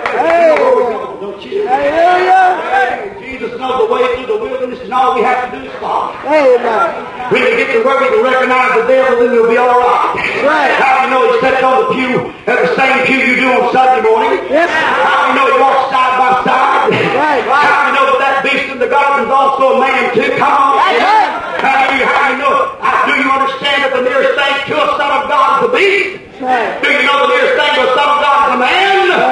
Don't you? Hallelujah. Jesus knows the way through the wilderness, and all we have to do is follow. Amen. When we get to where we can recognize the devil, then we'll be all right. Right. How do you know he sits on the pew, at the same pew you do on Sunday morning? Yes. How do you know he walks side by side? Right. How do you know that beast in the garden is also a man too? Come on. Right. How do you know? Do you understand that the nearest thing to a son of God is a beast? Right. Do you know the nearest thing to a son of God is a man?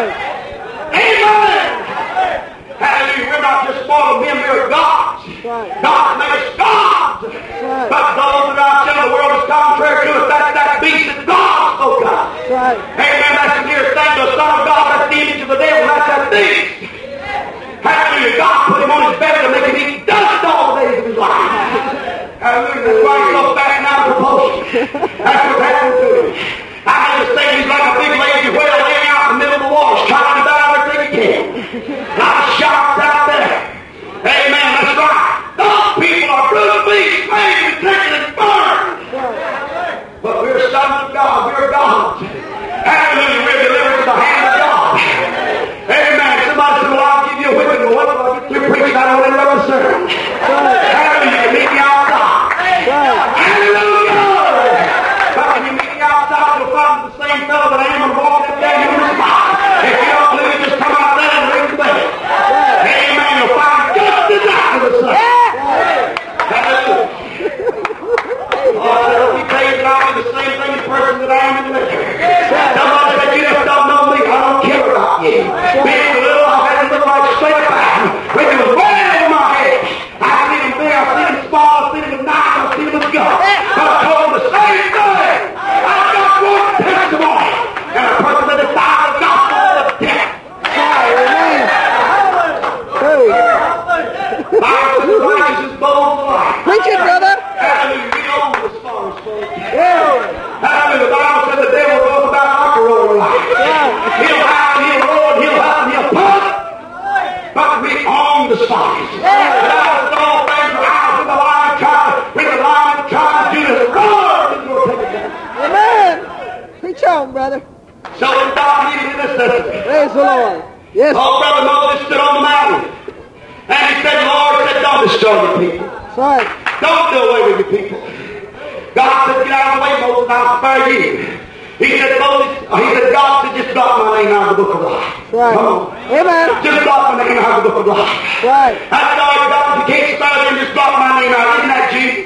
So God needed a necessity. Praise the Lord. Yes. Oh, Brother Moses stood on the mountain. And he said, Lord said, don't destroy your people. That's right. Don't do away with your people. God said, get out of the way, Moses, I'll spare you. He said, God said, just blot my name out of the book of life. That's right. Come on. Amen. Just blot my name out of the book of life. That's right. That's all God, if you can't spare them, just blot my name out. Isn't that Jesus?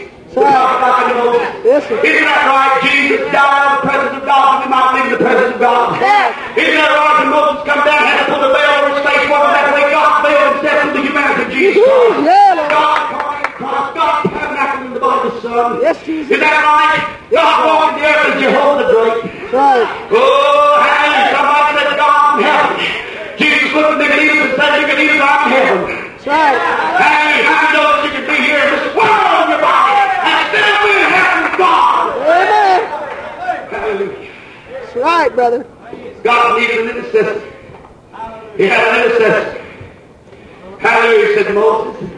Yes, sir. Isn't that right? Jesus died out of the presence of God that we might live in the presence of God. Yes. Isn't that right? When Moses come down and had to put the veil over his face, wasn't that way God veiled himself to the humanity of Jesus Christ? Yeah, Lord. God incarnated Christ, God tabernacled in the body of the Son. Yes, Jesus. Is that right? God walked the earth as Jehovah the Great. That's right. Oh, hallelujah. Somebody said God in heaven. Jesus looked at Nicodemus and said, Nicodemus, I'm in heaven. That's right. Hey, how do you know that you can be here in this world in your body and still be in heaven with God? Amen. Hallelujah. That's right, brother. God needed an intercessor. He had an intercessor. Hallelujah. He said, Moses,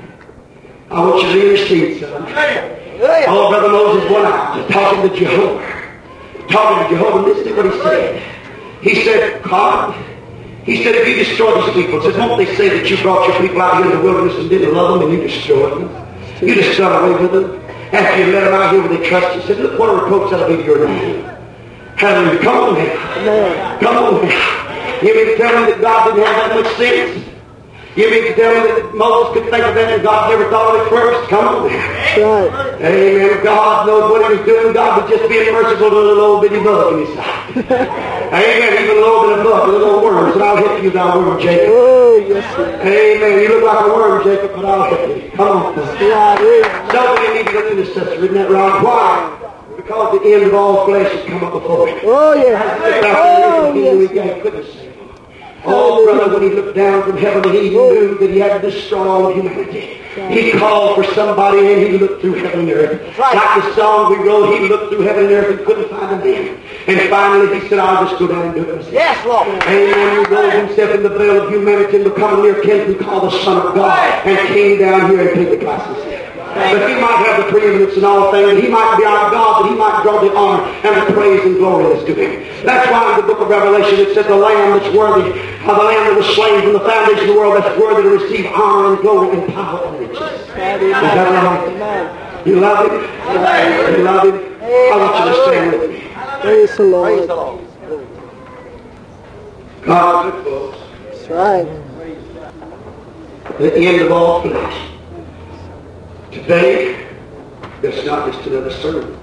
I want you to intercede, son. Hallelujah. Oh, Brother Moses went out just talking to Jehovah. Talking to Jehovah. Listen to what he said. He said, God, he said, if you destroy these people, he said, won't they say that you brought your people out here in the wilderness and didn't love them and you destroyed them? You just done away with them. After you let them out here where they trust you, he said, look what a reproach that'll be to your name. Hallelujah. Come on now. Amen. Come on now. You mean to tell me that God didn't have that much sense? You mean to tell me that Moses could think of that and God never thought of it first? Come on now. That's right. Amen. God knows what he was doing. God was just being merciful to a little old bitty bug in his side. Amen. Even a little bit of bug, a little worm. So I'll help you, thou worm, Jacob. Oh, yes, sir. Amen. You look like a worm, Jacob, but I'll help you. Come on. Yeah, So you need an intercessor, isn't that right? Why? Because the end of all flesh has come up before him. oh, yeah. Oh, yes. Couldn't save him. Oh, brother, when he looked down from heaven, he knew that he had to destroy all humanity. He called for somebody and he looked through heaven and earth. Like the song we wrote, he looked through heaven and earth and couldn't find a man. And finally he said, I'll just go down and do it myself. Yes, Lord. Amen. He rolled himself in the veil of humanity and become a near kinsman called the Son of God and came down here and paid the price himself. But he might have the preeminence in all things. He might be our God, but he might draw the honor and the praise and glory that's to him. That's why in the book of Revelation it said the Lamb that's worthy, the Lamb that was slain from the foundation of the world, that's worthy to receive honor and glory and power and riches. Is that right? You love him? You love him? I want you to stand with me. Praise the Lord. God, folks, That's right. the end of all flesh. Today, that's not just another sermon.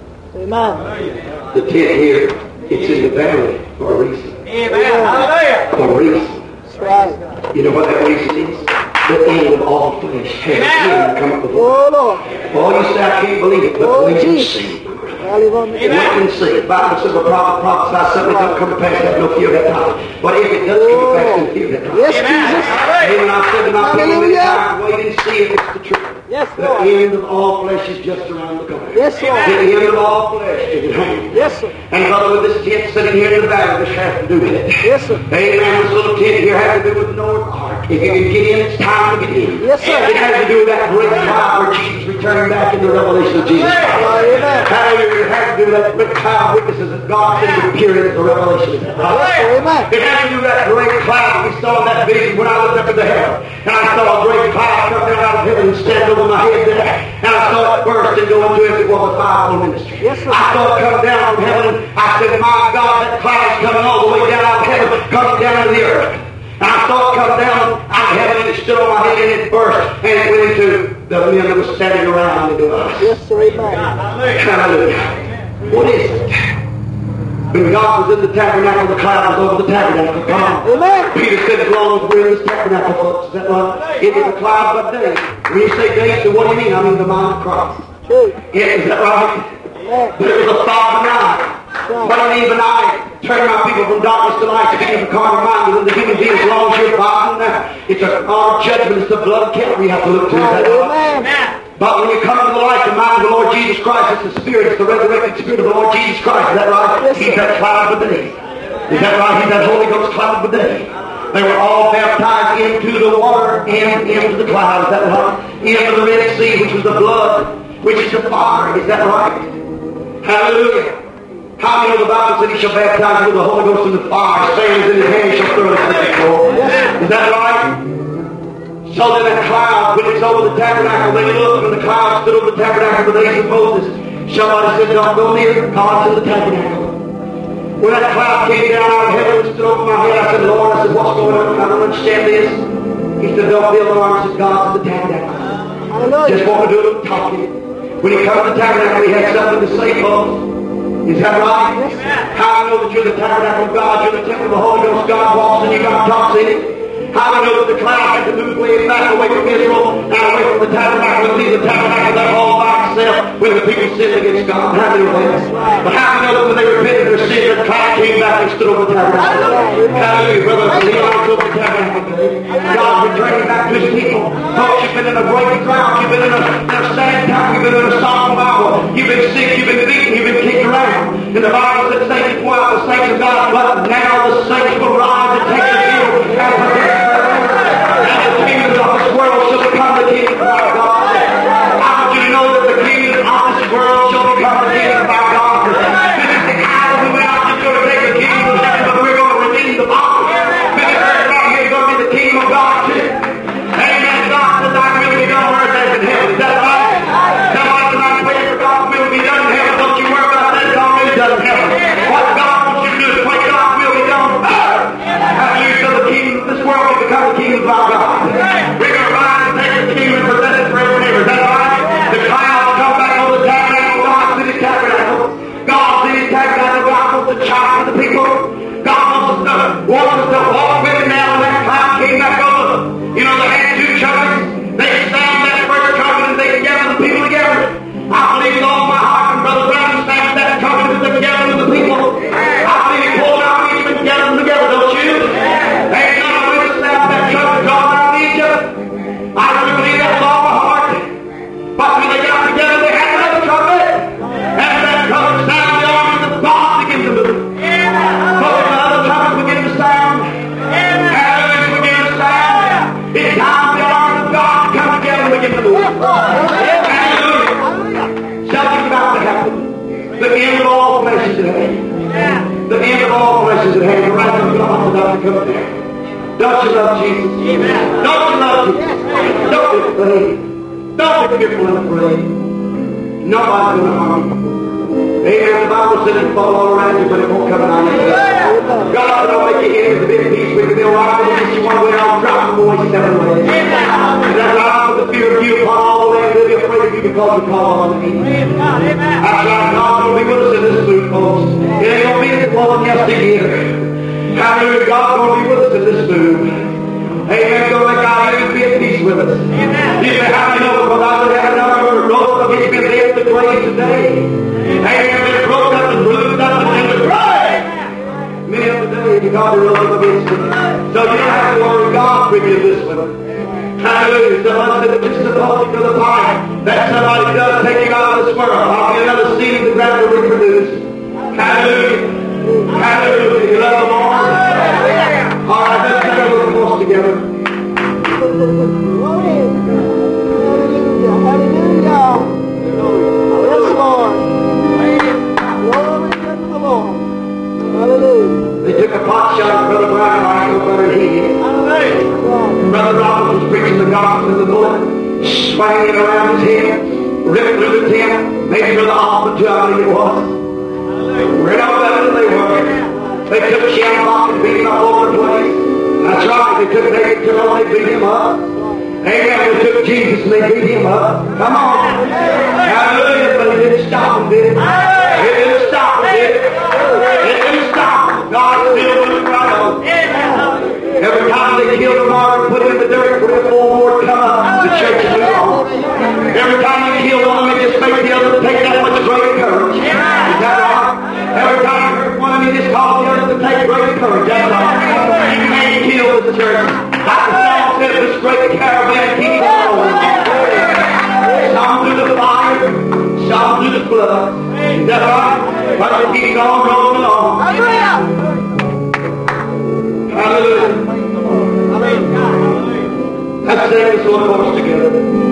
Amen. The tent here, it's in the valley for a reason. Amen. For a reason. That's right. You know what that reason is? The end of all flesh has again come up before. Oh, Lord. Oh, you say, I can't believe it, but Oh, we can Jesus. see. Hallelujah. We can see. The Bible says, a prophet prophesies something that don't come to pass, have no fear of that time. But if it does come to pass, then fear of that time. Yes, Jesus. Amen. I said to my people many Hallelujah. times, wait and see if it's the truth. Yes, The Lord. end of all flesh is just around the corner. Yes, The Lord. end of all flesh is at hand. Yes, sir. And brother, with this tent sitting here in the valley, this has to do with it. Yes, sir. Amen. This little tent here has to do with Noah's Ark. If you can get in, it's time to get in. Yes, sir. It has to do with that great cloud where Jesus returned back in the revelation of Jesus Christ. Amen. Hallelujah. It has to do with that great cloud of witnesses that God sent to appear in the revelation of that. Amen. It has to do with that great cloud we saw in that vision when I looked up into heaven. And I saw a great cloud come down out of heaven and stand over my head there. And I saw it burst and go into it. It was a fivefold ministry. Yes, sir. I saw it come down from heaven. I said, my God, that cloud's coming all the way down out of heaven, coming down to the earth. And I saw it come down out of heaven and it stood on my head and it burst. And it went into the men that was standing around into us. Yes, sir. Amen. Hallelujah. What is it? When God was in the tabernacle, the cloud was over the tabernacle. Come on. Amen. Peter said, as long as we're in this tabernacle, folks, is that right? It is a cloud by day. When you say day, so what do you mean? I mean the mind of Christ. True. Yeah, is that right? Amen. But it was a fog by night. But an even night, turn my people from darkness to light, speaking of carnal mind, and the human being, as long as you're bound now, it's our judgment, it's the blood of Calvary you have to look to. Is that right? Amen. But when you come into the light, the mind of the Lord Jesus Christ, it's the Spirit, it's the resurrected Spirit of the Lord Jesus Christ. Is that right? Yes, He's sir. that cloud of the day. Is that right? He's that Holy Ghost cloud of the day. They were all baptized into the water and into the cloud. Is that right? Into the Red Sea, which was the blood, which is the fire. Is that right? Hallelujah. How do you know the Bible said he shall baptize you with the Holy Ghost and the fire? His fingers in his hand shall thoroughly cleanse you. Is that right? So then that cloud, when it's over the tabernacle, they looked and the cloud stood over the tabernacle the days of Moses. Somebody said, don't go near God to the tabernacle. When that cloud came down out of heaven and stood over my head, I said, Lord, I said, what's going on? I don't understand this. He said, don't be alarmed. I said, God's at the tabernacle. Just want to do a little talking. When he comes to the tabernacle, he had something to say, folks. Is that right? How do you know that you're the tabernacle of God? You're the temple of the Holy Ghost. God walks in you, God talks in it. How do you know that the cloud had to move way back away from Israel and away from the tabernacle and leave the tabernacle there all by itself when the people sinned against God? How do you know that? But how do you know that when they repented their sin, the cloud came back and stood over the tabernacle? Hallelujah, brother. Levi over the tabernacle. God's returning back to his people. Folks, you've been in a great drought. You've been in a sad time. You've been in a sorrowful hour. You've been sick. You've been beaten. You've been kicked around. And the Bible said, saints pour out the saints of God. But now the saints will rise and take the field and prepare. And the kingdoms of this world shall become the kingdom of our God. I want you to know that the kingdoms of this world shall become the kingdom of our God. This is the hour when we're not just going to take the kingdom of heaven, but we're going to redeem the body. This is right here going to be the kingdom of God too. Amen. God says, thy will be done on earth as in heaven. Is that right? Somebody tonight pray for God's will be done in heaven. Don't you worry about that. It's already done in heaven. What God wants you to do is pray God's will be done on earth. Hallelujah. So the kingdom of this world will become the kingdom of our God. We're going to rise and take the kingdom and present it forever and ever. Is that right? The clouds come back over the tabernacle. God's in his tabernacle. God's in his tabernacle. God wants to charge for the people. God wants us to walk with him now. When that cloud came back over, you know, they had two trumpets. They sound that first trumpet and they gathered the people together. I believe with all my heart, and Brother Brown sounded that trumpet and they gathered the people. I believe he pulled out each and gathered them together, don't you? Ain't none of them sound that trumpet drawn out of Egypt. I really believe that with all my heart. But when they got together, they had another trumpet. And that trumpet sounded, the armies of God began to move. So when another trumpet began to sound, hallelujah began to sound, it's time for the armies of God to come together and begin to move. Hallelujah. Something's about to happen. The end of all flesh is at hand. The end of all flesh is at hand. The right of God is about to come there. Don't you love Jesus? Don't you love Jesus? Don't be afraid. Don't be fearful and afraid. Nobody's going to harm you. Amen. The Bible says it fall all around you, but it won't come on you. God will make you enemies to be at peace with you. They'll rock you, get you one way, I'll drop them away 7 ways. That's right. I'll put the fear of you upon all the land. They'll be afraid of you because you call on me. That's right. God will be with us in this food, folks. It ain't going to be as it was yesteryear. Hallelujah. God's going to be with us in this food. Amen. Going to make our enemies be at peace with us. You say, how do you know? Because I would have another road against me there at the grave today. Amen. They're broke up and bruised up and destroyed. Many of the day because they rose up against me. So you don't have to worry. God's with you this one. Hallelujah. Someone said that this is the policy for the fire. That somebody does take you out of this world. I'll be another seed in the ground to reproduce. Hallelujah. Hallelujah. You love the Lord? All right, let's take a little close together. Hallelujah. Hallelujah. Yes, Lord. Glory to the Lord. Hallelujah. They took a pot shot at Brother Brown and I go better than he did. Brother Roberts was preaching the gospel in the bullet, swinging it around his head, ripped through the tent, made Brother Hoffman too, I believe it was. We're no better than they were. They took Shamrock and beat him up over the place. That's right, they took David Terrell and they beat him up. Amen, they took Jesus and they beat him up. Come on. Hallelujah, but it didn't stop him, did it? It didn't stop him, did it? It didn't stop him. God still was right on. Every time they killed a martyr, put him in the dirt, when the full Lord come up, the church is moving on. Every time you kill one, it just makes the other take that much greater courage. Is that right? Every time you hurt one of you, just cause the other to take greater courage. That's right. You can't kill the church. Like the song said, this great caravan keeps on rolling. Some through the fire, some through the flood. Is that right? But it keeps on rolling along. Hallelujah. Let's sing this little chorus together.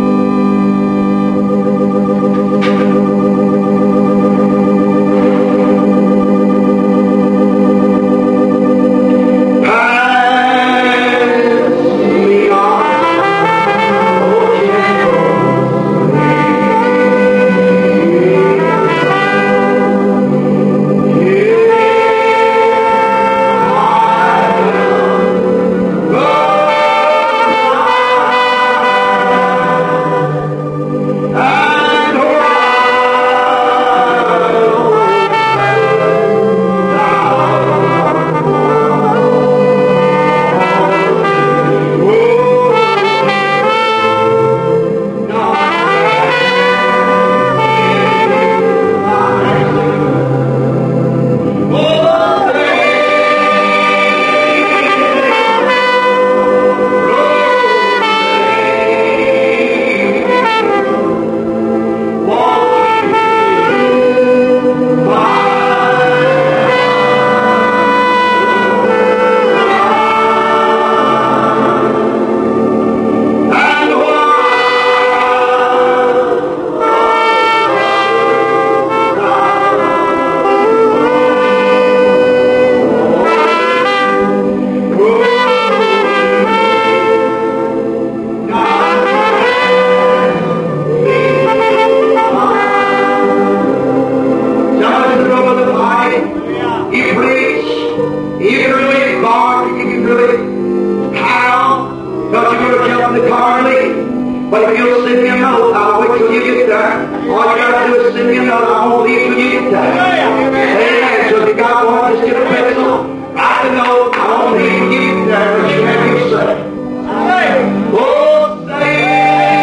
never jump in the car and leave. But if you'll send me a note, I'll wait till you get there. All you got to do is send me a note. I won't leave till you get there. Amen. So if you got one, just get a pencil. Write the note. I won't leave till you get there. But you have your say. Oh, say.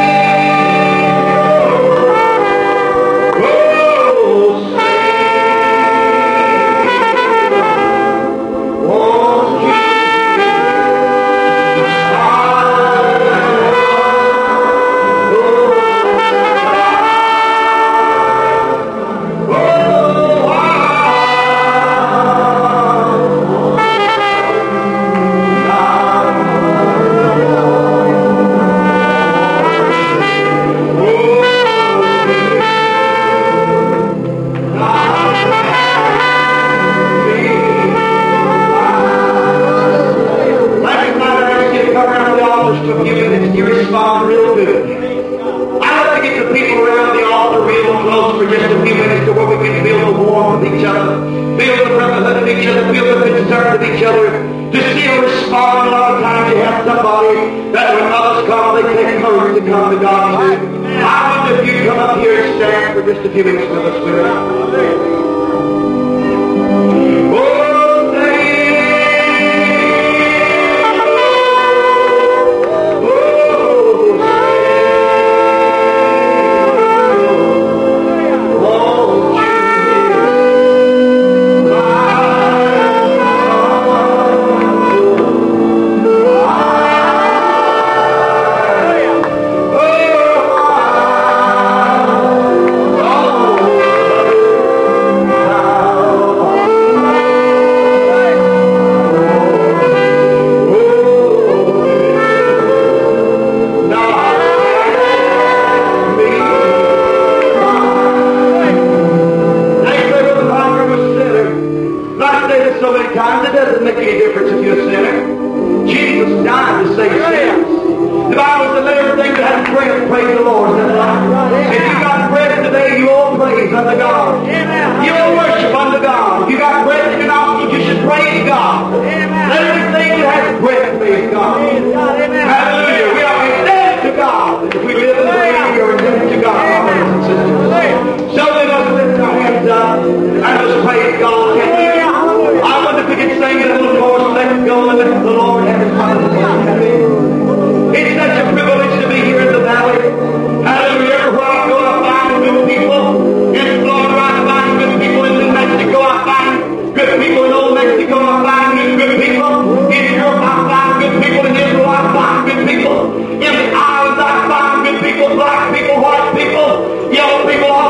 Just a few minutes with us, will you?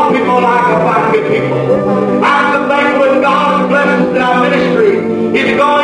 If God